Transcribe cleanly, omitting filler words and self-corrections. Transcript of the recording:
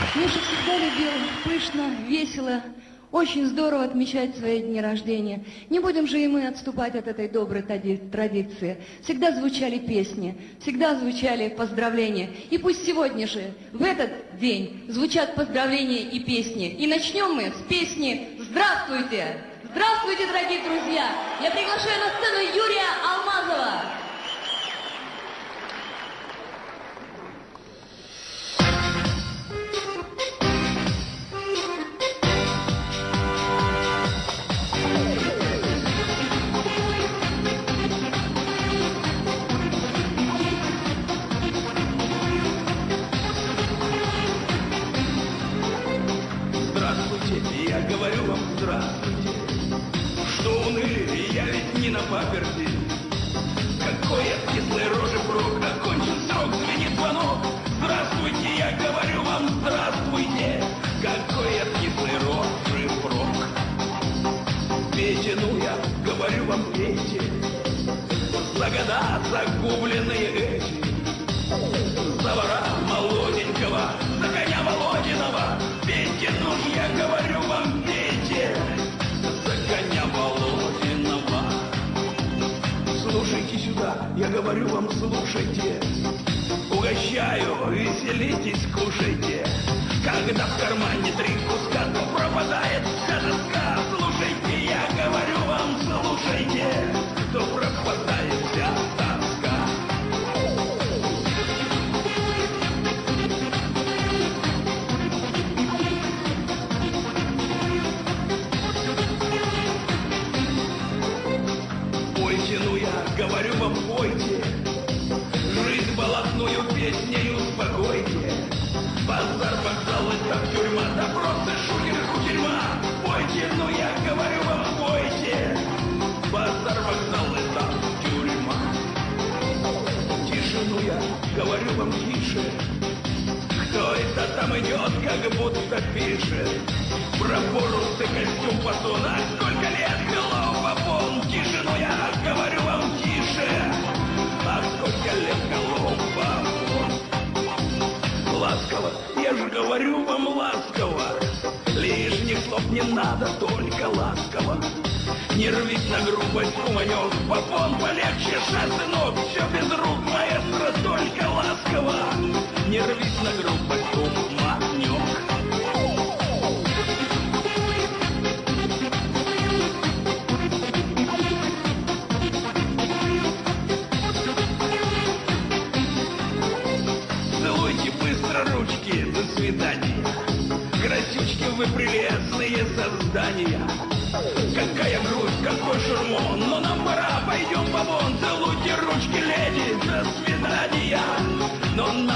Миша всегда любил пышно, весело, очень здорово отмечать свои дни рождения. Не будем же и мы отступать от этой доброй традиции. Всегда звучали песни, всегда звучали поздравления. И пусть сегодня же, в этот день, звучат поздравления и песни. И начнем мы с песни «Здравствуйте!». Здравствуйте, дорогие друзья! Я приглашаю на сцену Юрия Алмазова. Я говорю вам здравствуйте, что уныли, я ведь не на паперти. Какой от кислой рожи прок, окончен срок, звенит звонок. Здравствуйте, я говорю вам здравствуйте, какой от кислой рожи прок. Пейте, ну я говорю вам пейте, за года загубленные эти, за вора молоденького, за коня Володиного. Пейте, ну я говорю вам, пейте, за коня Володиного. Слушайте сюда, я говорю вам, слушайте, угощаю, веселитесь, кушайте. Когда в кармане 3 куска, то пропадает вся тоска. Слушайте, я говорю вам, слушайте, то пропадает вся тоска. Говорю вам, пойте, жизнь болотную песнею успокойте. Базар, вокзал, это тюрьма, да просто шухер, кутерьма. Пойте, ну я говорю вам, пойте, базар, вокзал, это тюрьма. Тише, ну я говорю вам, тише, кто это там идет, как будто пишет про порус и костюм Патона. Сколько лет hello, Папон? Тише, ну я говорю вам, тише, а сколько лет hello, Папон? Ласково, я же говорю вам ласково, лишних слов не надо, только ласково. Не рвись на грубость, куманёк, Папон, полегче, сынок, все без рук, маэстро, только ласково. Не рвись на грубость, куманёк. Ручки, до свидания. Красючки, вы прелестные создания. Какая грусть, какой шурмон, но нам пора, пойдем по вон. Целуйте ручки, леди, до свидания. Но